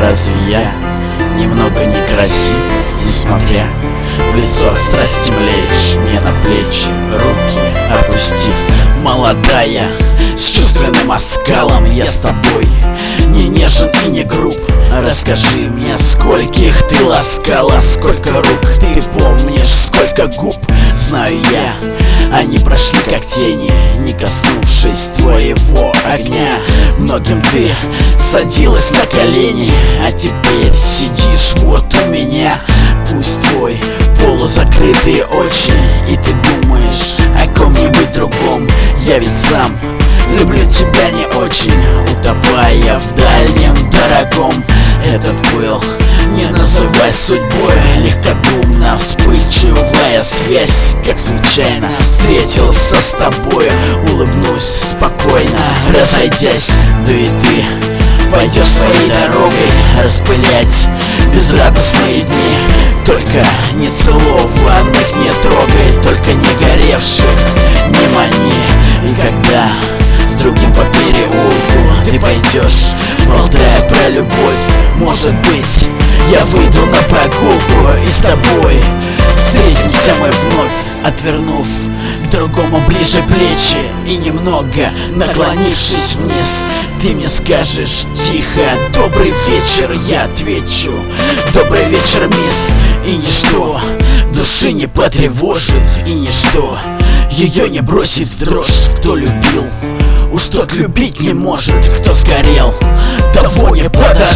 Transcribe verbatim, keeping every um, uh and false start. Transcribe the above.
Разве я немного некрасив, несмотря в лицо от страсти млеешь мне на плечи, руки опустив? Молодая, с чувственным оскалом, я с тобой не нежен и не груб. Расскажи мне, скольких ты ласкала, сколько рук ты помнишь, сколько губ. Знаю я, они прошли как тени, не коснувшись твоего огня. Многим ты садилась на колени, а теперь сидишь вот у меня. Пусть твой полузакрытые очи, и ты думаешь о ком-нибудь другом. Я ведь сам люблю тебя не очень, утопая в дальнем дорогом. Этот был, не называй судьбой, легкодумно вспыльчивая связь. Как случайно встретился с тобой, улыбнусь спокойно, разойдясь. Да и ты пойдешь своей дорогой распылять безрадостные дни. Только не целованных не трогай, только не горевших не мани. И когда с другим по переулку ты пойдешь, болтая про любовь, может быть, я выйду на прогулку и с тобой встретимся мы вновь. Отвернув к другому ближе плечи и немного наклонившись вниз, ты мне скажешь тихо: добрый вечер. Я отвечу: добрый вечер, мисс. И ничто души не потревожит, и ничто ее не бросит в дрожь. Кто любил, уж тот любить не может. Кто сгорел, того не подорвать.